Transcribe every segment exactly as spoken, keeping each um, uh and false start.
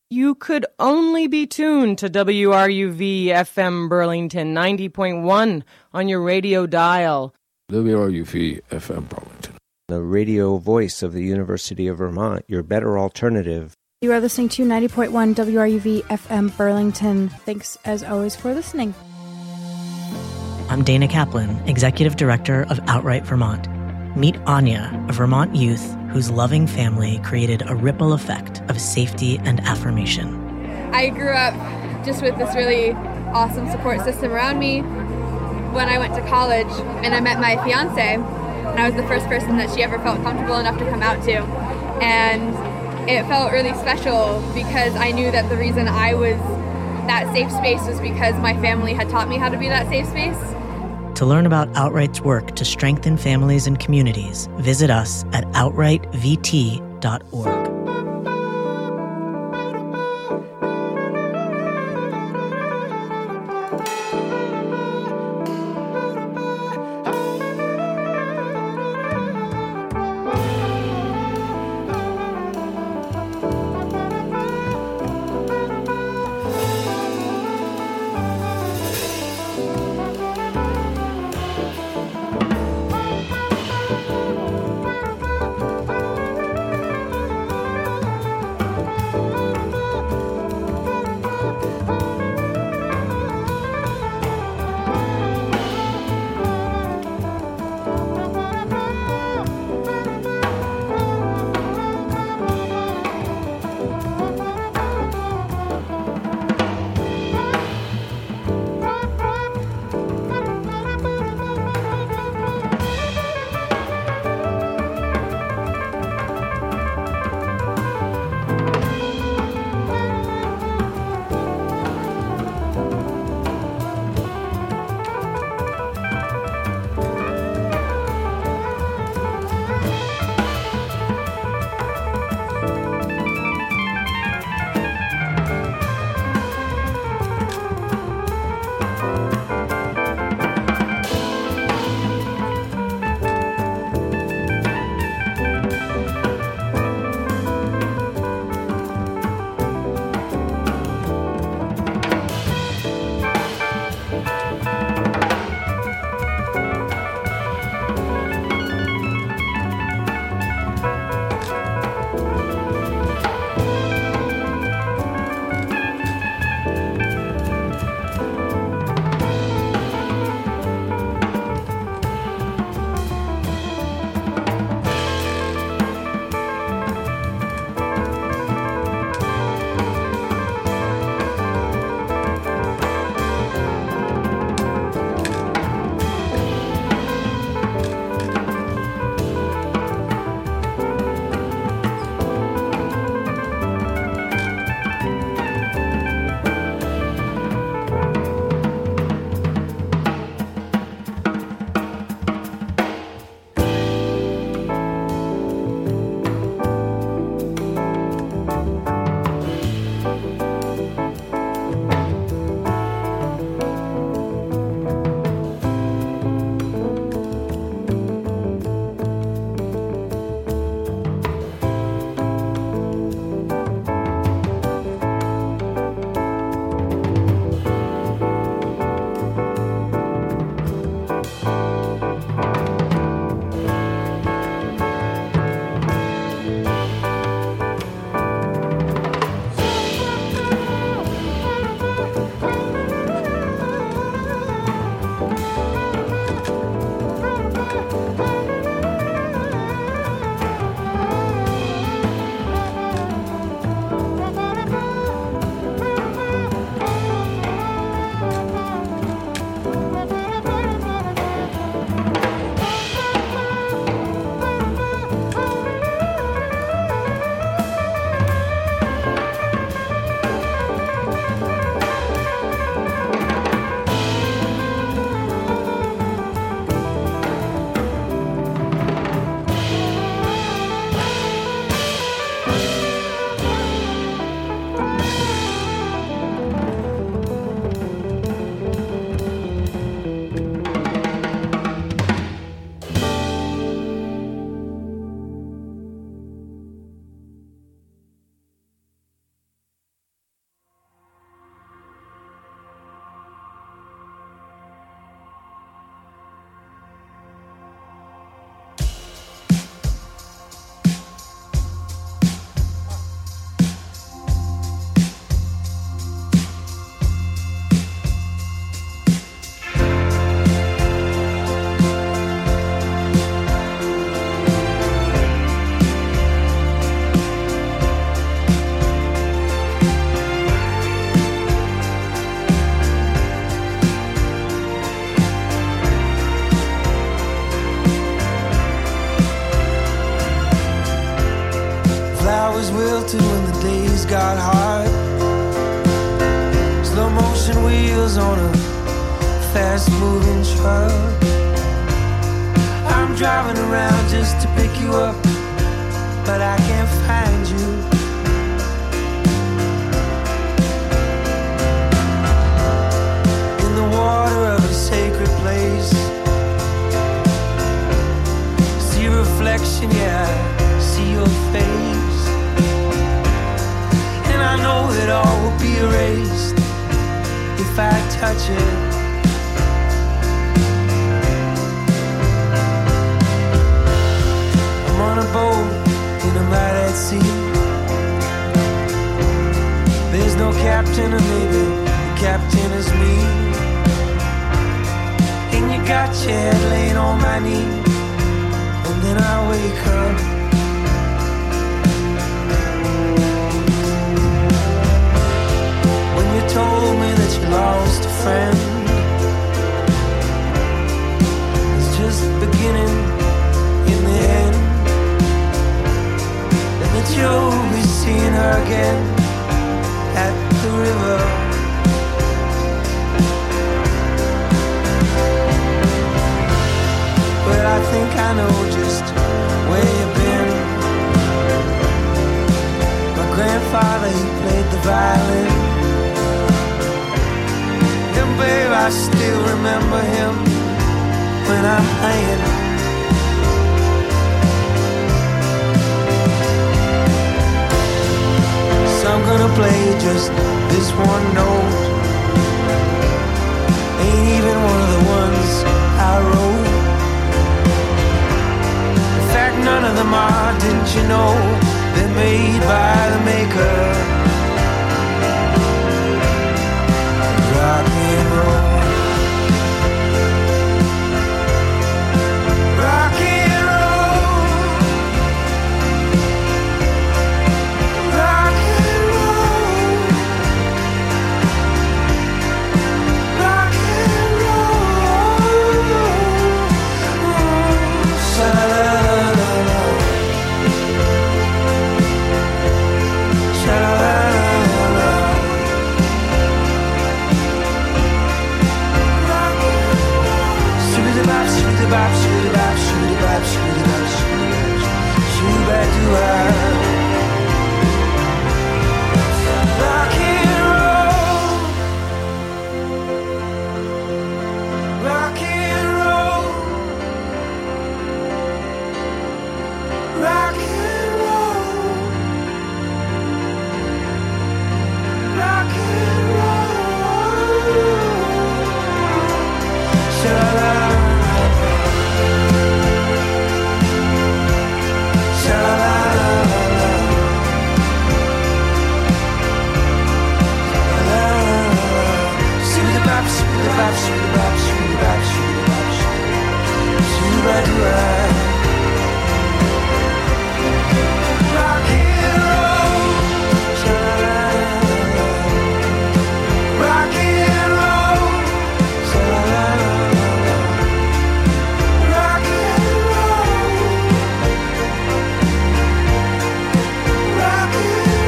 You could only be tuned to W R U V F M Burlington ninety point one on your radio dial. W R U V F M Burlington, the radio voice of the University of Vermont, your better alternative. You are listening to ninety point one W R U V F M Burlington. Thanks, as always, for listening. I'm Dana Kaplan, Executive Director of Outright Vermont. Meet Anya, a Vermont youth whose loving family created a ripple effect of safety and affirmation. I grew up just with this really awesome support system around me. When I went to college and I met my fiance, and I was the first person that she ever felt comfortable enough to come out to. And it felt really special because I knew that the reason I was that safe space was because my family had taught me how to be that safe space. To learn about Outright's work to strengthen families and communities, visit us at outright v t dot org. was wilted when the days got hard. Slow motion wheels on a fast moving truck. I'm driving around just to pick you up, but I can't find you. In the water of a sacred place, see reflection, yeah, see your face. And I know that all will be erased if I touch it. I'm on a boat and I'm out at sea. There's no captain, or maybe the captain is me. And you got your head laying on my knee, and then I wake up. When you told me that you lost a friend, it's just beginning in the end, and that you'll be seeing her again at the river. Well, I think I know just where you've been. My grandfather, he played the violin, and babe, I still remember him when I'm playing. So I'm gonna play just this one note. Ain't even one of the ones I wrote. In fact, none of them are, didn't you know? They're made by the maker. Rock and roll. Rock and roll. Rock and roll. Rock and roll. Sha-la-la-la-la. Sha-la-la-la-la. Shoot-a-bop, shoot-a-bop, shoot-a-bop, shoot-a-bop, shoot-a-bop, shoot-a-bop, shoot-a-bop-doo-ah. Rock and roll. Rock and roll. Rock and roll. Rock and roll. Sha-la-la. Shoot-a-bop, shoot-a-bop, shoot-a-bop, shoot-a-bop, shoot-a-bop, shoot-a-bop-doo-ah. Rock and roll. Sha-la-la-la-la. Rock and roll. Sha-la-la-la-la. Rock and roll. Rock and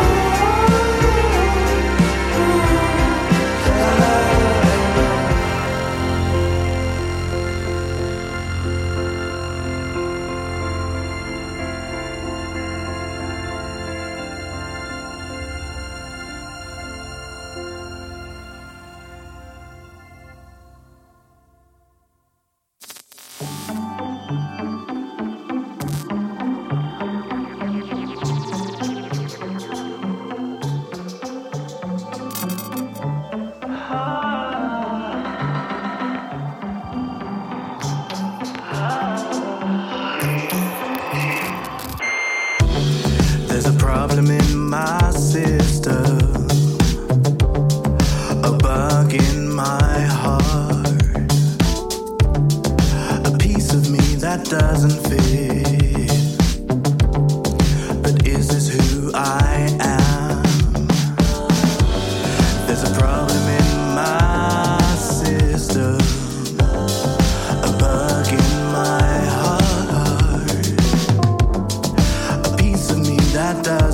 There's a problem in my system, a bug in my heart, a piece of me that doesn't fit. But is this who I am? There's a problem in my system, a bug in my heart, a piece of me that doesn't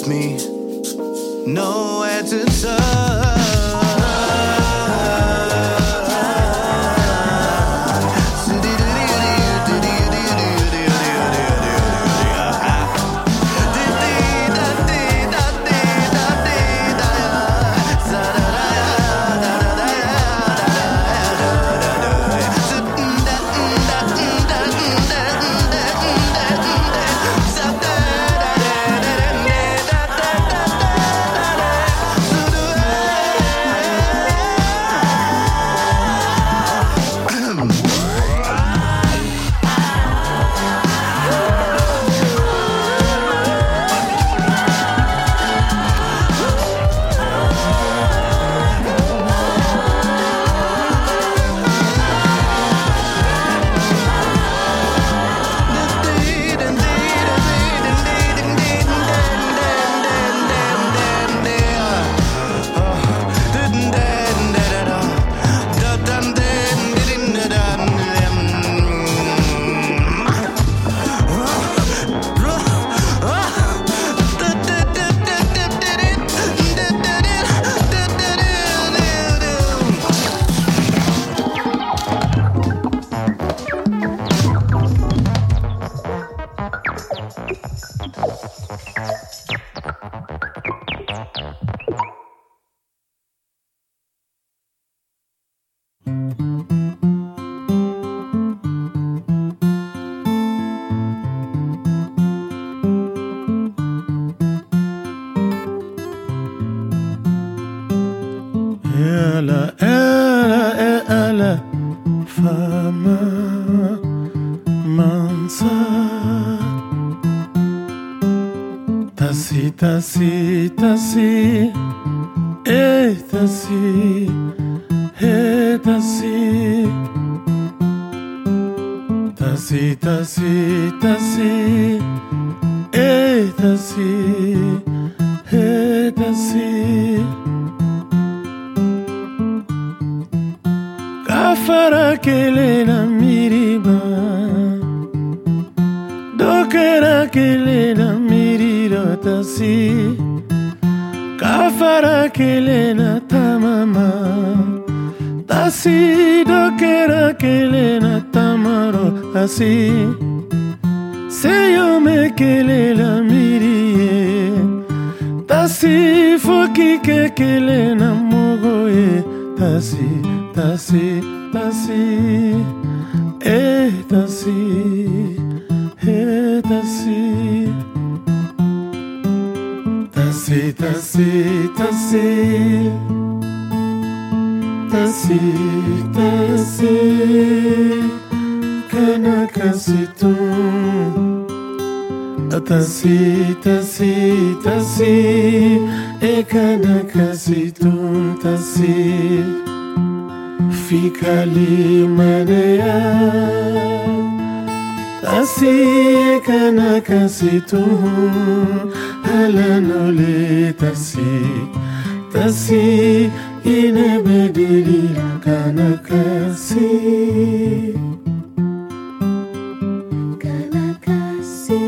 leaves me nowhere to turn. Ela, ela, ela, fama mansa. Tasi, tasi, tasi, eh, tasi, eh, tasi. Tasi, tasi, tasi, eh, tasi, eh, tasi. Kafara kele na miriba, dokera kele na miriro tasi. Kafara kele na tamama, tasi dokera kele na tamaro tasi. Seyo me kele la mirie, tasi foki ke kele na mogoye tasi. Tasi, tasi, eh, tasi, eh, tasi. Tasi, tasi, tasi. Tasi, tasi. Kana kasi tu. Tasi, tasi, tasi. E kana kasi tu, tasi. Fica ali maneia, tasi kana kasi tu, ela no le tasi, tasi inebedili kana kasi, kana kasi.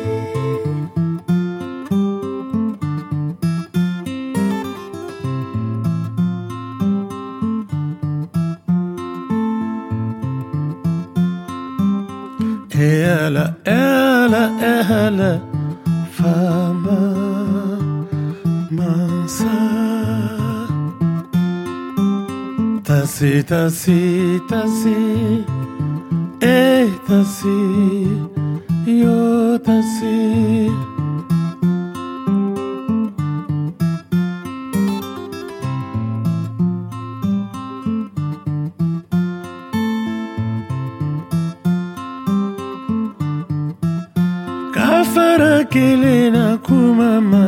Ela, ela, ela, fama mansa. Tasi, tasi, tasi, eh, tasi, yo tasi. Kafara kele na kumama,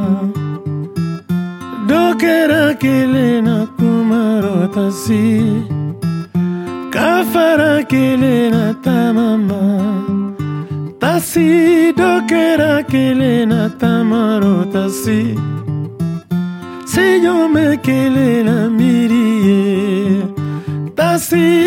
dokera kele na kumaro tasi. Kafara kele na tamama, tasi dokera kele na tamaro tasi. Seyo me kele na mirie, tasi.